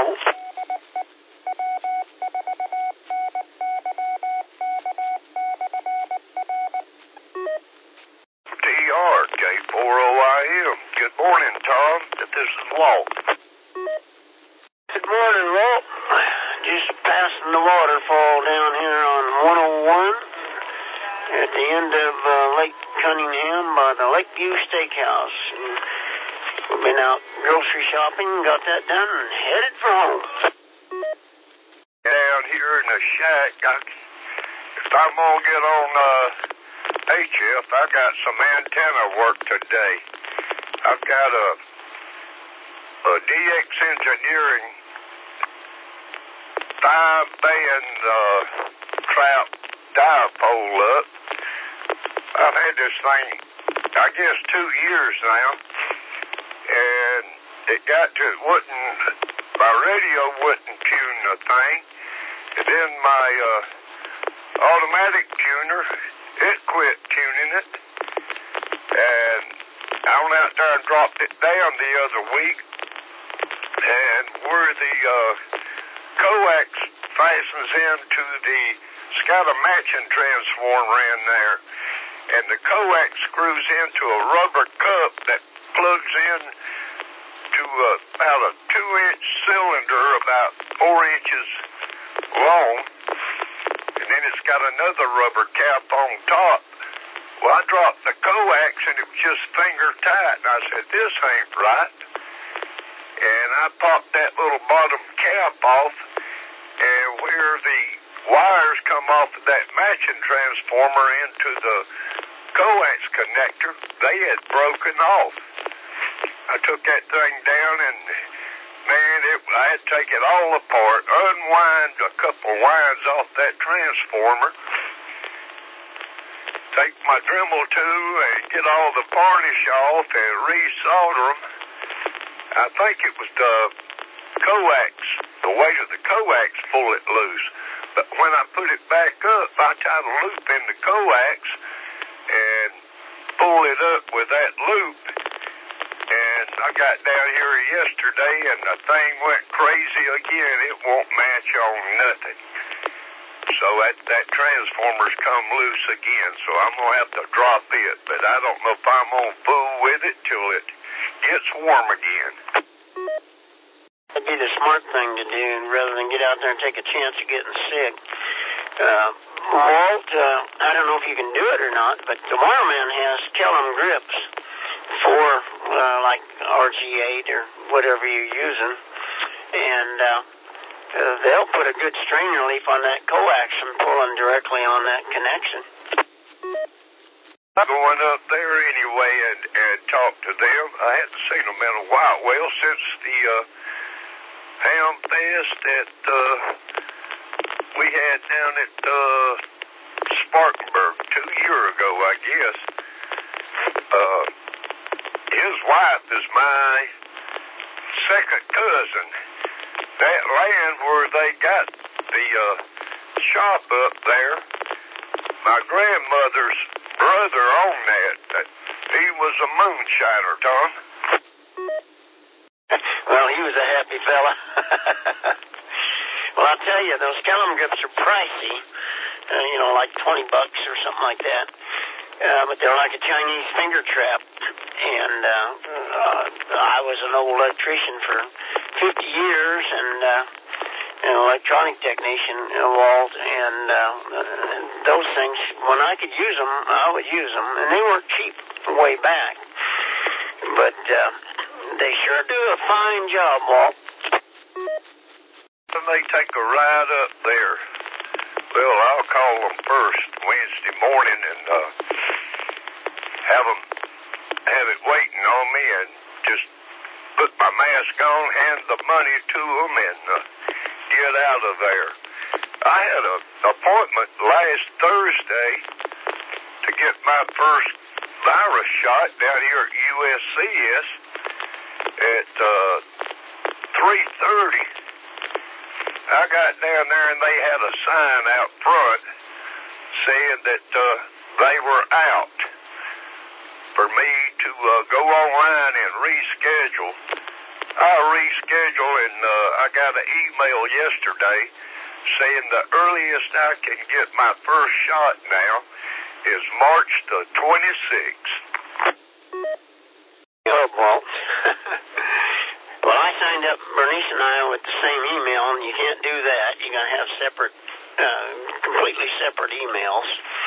Walt. TRK40IM. Good morning, Tom. This is Walt. Good morning, Walt. Just passing the waterfall down here on 101 at the end of Lake Cunningham by the Lakeview Steakhouse. And we've been out grocery shopping, got that done, and headed for home. Down here in the shack, if I'm going to get on HF, I got some antenna work today. I've got a DX Engineering 5-band trap dipole up. I've had this thing, I guess, 2 years now, and it got to, my radio wouldn't tune the thing, and then my automatic tuner, it quit tuning it, and I went out there and dropped it down the other week, and where the coax fastens into it's got a matching transformer in there, and the coax screws into a rubber cup that plugs in to about a 2-inch cylinder about 4 inches long, and then it's got another rubber cap on top. Well, I dropped the coax and it was just finger tight, and I said, this ain't right. And I popped that little bottom cap off, and where the wires come off of that matching transformer into the coax connector, they had broken off. I took that thing down and, man, I had to take it all apart, unwind a couple wires off that transformer, take my Dremel tool and get all the varnish off and resolder them. I think it was the coax, the weight of the coax pulled it loose. But when I put it back up, I tied a loop in the coax and pulled it up with that loop. And I got down here yesterday and the thing went crazy again. It won't match on nothing. So that transformer's come loose again. So I'm going to have to drop it. But I don't know if I'm going to fool with it till it gets warm again. That'd be the smart thing to do rather than get out there and take a chance of getting sick. Walt, I don't know if you can do it or not, but the Wireman has Kellum grips for like RG8 or whatever you're using, and they'll put a good strain relief on that coax and pull them directly on that connection. I'm going up there anyway and talk to them. I hadn't seen them in a while. Well, since the Ham Fest that we had down at Spartanburg 2 years ago, I guess. His wife is my second cousin. That land where they got the shop up there, my grandmother's brother owned that. He was a moonshiner, Tom. Well, he was a happy fella. Well, I'll tell you, those Kellum grips are pricey, like $20 or something like that. But they're like a Chinese finger trap. And I was an old electrician for 50 years and an electronic technician, Walt, and those things, when I could use them, I would use them. And they weren't cheap way back. But they sure do a fine job, Walt. When they take a ride up there, well, I'll call them first Wednesday morning and have it waiting on me and just put my mask on, hand the money to them, and get out of there. I had an appointment last Thursday to get my first virus shot down here at USCS at 3:30. I got down there and they had a sign out front saying that they were out for me to go online and reschedule. I rescheduled and I I got an email yesterday saying the earliest I can get my first shot now is March the 26th. Oh, Walt. Well, I signed up, Bernice and I, with the same email, and you can't do that. You got to have separate, completely separate emails.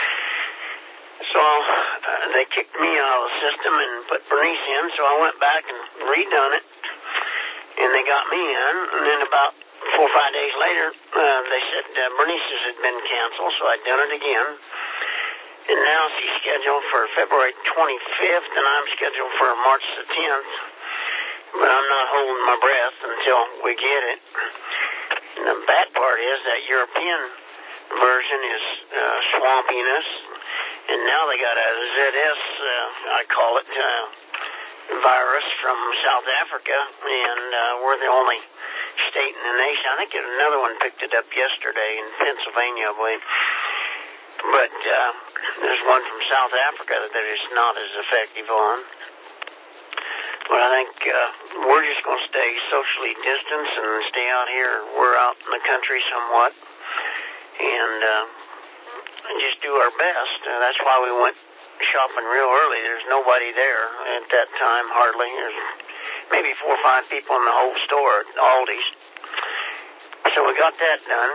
So they kicked me out of the system and put Bernice in, so I went back and redone it, and they got me in. And then about 4 or 5 days later, they said Bernice's had been canceled, so I'd done it again. And now she's scheduled for February 25th, and I'm scheduled for March the 10th. But I'm not holding my breath until we get it. And the bad part is that European version is swampiness. And now they got a ZS, I call it, virus from South Africa, and we're the only state in the nation. I think another one picked it up yesterday in Pennsylvania, I believe. But there's one from South Africa that it's not as effective on. But I think we're just going to stay socially distanced and stay out here. We're out in the country somewhat, and just do our best. That's why we went shopping real early. There's nobody there at that time, hardly. There's maybe 4 or 5 people in the whole store at Aldi's. So we got that done.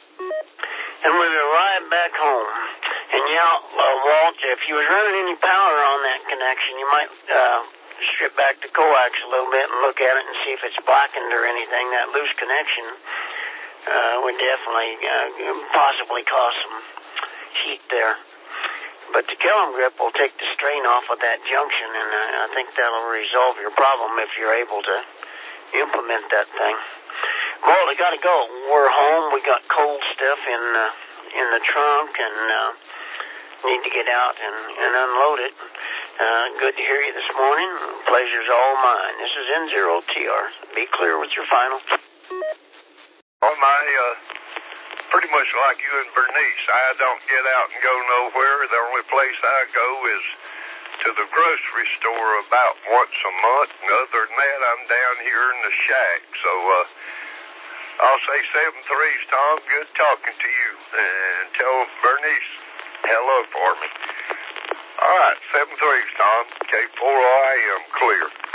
And we arrived back home. And Walt, if you was running any power on that connection, you might strip back the coax a little bit and look at it and see if it's blackened or anything. That loose connection would definitely possibly cause some heat there. But the Killam Grip will take the strain off of that junction, and I think that'll resolve your problem if you're able to implement that thing. Well, we got to go. We're home. We got cold stuff in the trunk, and need to get out and unload it. Good to hear you this morning. Pleasure's all mine. This is N0TR. Be clear with your final. On my pretty much like you and Bernice, I don't get out and go nowhere. The only place I go is to the grocery store about once a month, and other than that, I'm down here in the shack. So I'll say 7-3s, Tom. Good talking to you, and tell Bernice hello for me. All right, 7-3s, Tom. K4AM clear.